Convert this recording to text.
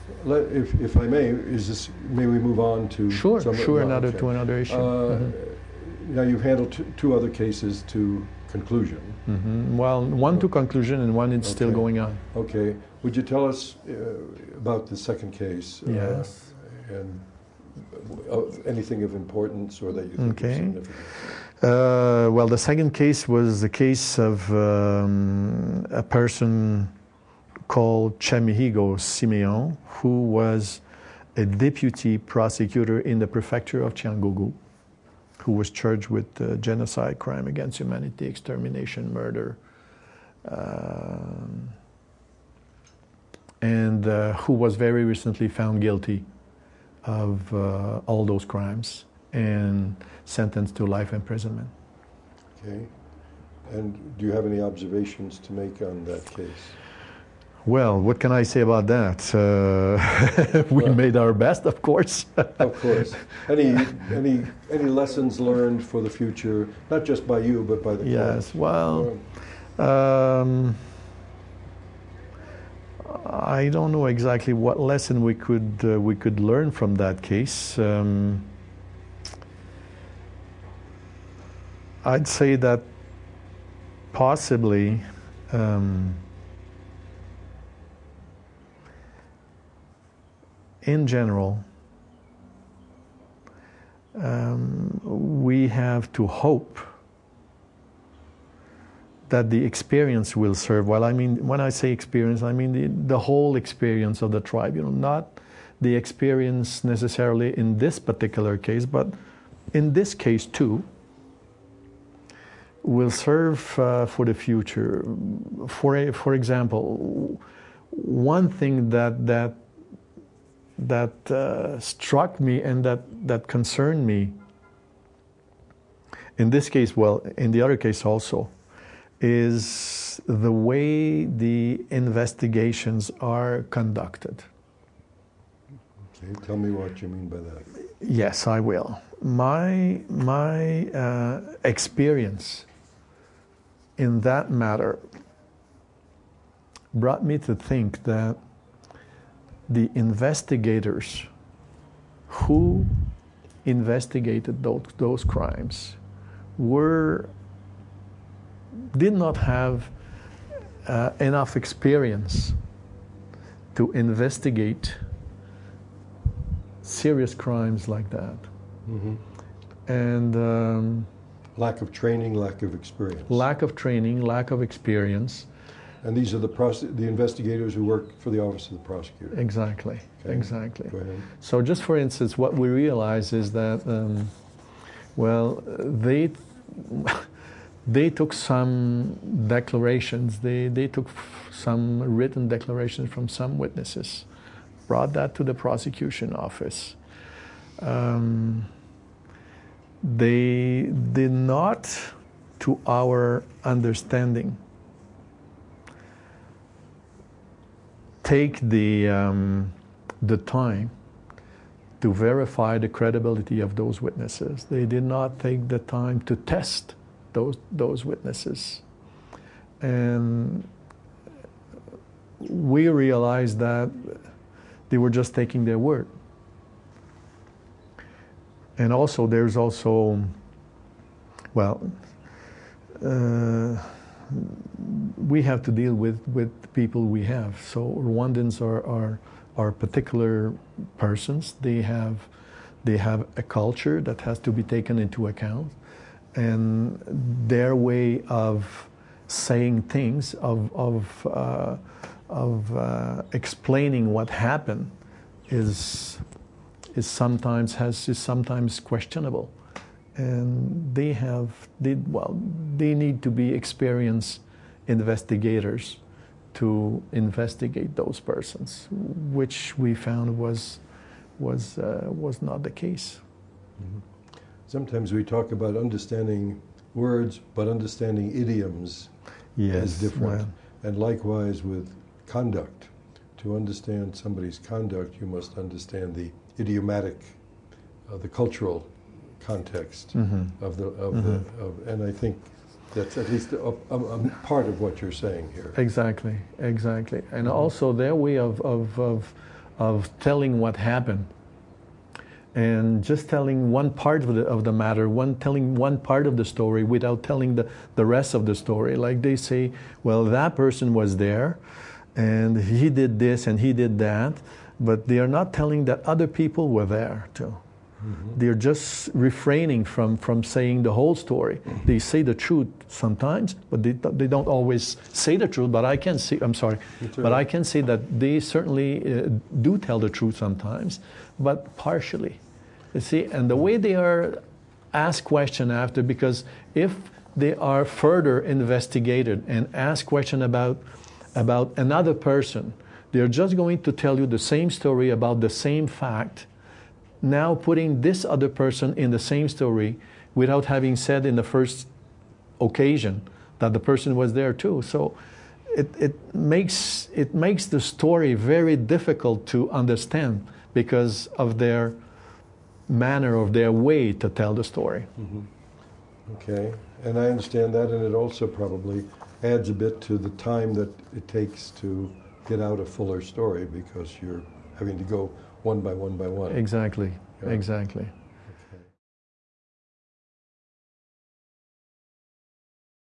If I may, may we move on to Sure, sure, okay. to another issue. Now you've handled two other cases to conclusion. Well, one to conclusion and one is still going on. Okay. Would you tell us about the second case? Yes. And anything of importance or that you think is significant? Well, the second case was the case of a person called Chamihigo Simeon, who was a deputy prosecutor in the prefecture of Cyangugu, who was charged with genocide, crime against humanity, extermination, murder, and who was very recently found guilty of all those crimes and sentenced to life imprisonment. Okay. And do you have any observations to make on that case? Well, what can I say about that? We made our best, of course. Of course. Any lessons learned for the future, not just by you, but by the court? Yes. Well, I don't know exactly what lesson we could learn from that case. I'd say that possibly. In general, we have to hope that the experience will serve. Well, I mean, when I say experience, I mean the whole experience of the tribe, not the experience necessarily in this particular case, but in this case too, will serve for the future. For example, one thing that struck me and that concerned me in this case, well, in the other case also, is the way the investigations are conducted. Okay, tell me what you mean by that. Yes, I will. My experience in that matter brought me to think that the investigators who investigated those crimes did not have enough experience to investigate serious crimes like that. And lack of training, lack of experience. Lack of training, lack of experience. And these are the investigators who work for the Office of the Prosecutor. Exactly, okay. Exactly. Go ahead. So just for instance, what we realize is that, well, they took some declarations, they took some written declarations from some witnesses, brought that to the prosecution office. They did not, to our understanding, take the time to verify the credibility of those witnesses. They did not take the time to test those witnesses. And we realized that they were just taking their word. And also, there's also, well, we have to deal with the people we have. So Rwandans are particular persons. They have a culture that has to be taken into account, and their way of saying things, of explaining what happened, is sometimes questionable. And they need to be experienced investigators to investigate those persons, which we found was not the case. Sometimes we talk about understanding words, but understanding idioms is different. Well, and likewise with conduct. To understand somebody's conduct, you must understand the idiomatic, the cultural context and I think that's at least a part of what you're saying here. Exactly. And also their way of of telling what happened and just telling one part of the matter, telling one part of the story without telling the rest of the story. Like they say, well, that person was there and he did this and he did that, but they are not telling that other people were there too. Mm-hmm. They're just refraining from saying the whole story. They say the truth sometimes, but they don't always say the truth. But I can see, I'm sorry, but I can say that they certainly do tell the truth sometimes, but partially. You see, and the way they are asked question after, because if they are further investigated and asked question about another person, they're just going to tell you the same story about the same fact, now putting this other person in the same story without having said in the first occasion that the person was there too. So it makes the story very difficult to understand because of their manner, of their way to tell the story. Mm-hmm. Okay, and I understand that, and it also probably adds a bit to the time that it takes to get out a fuller story because you're having to go one by one by one. Exactly, yeah. Exactly.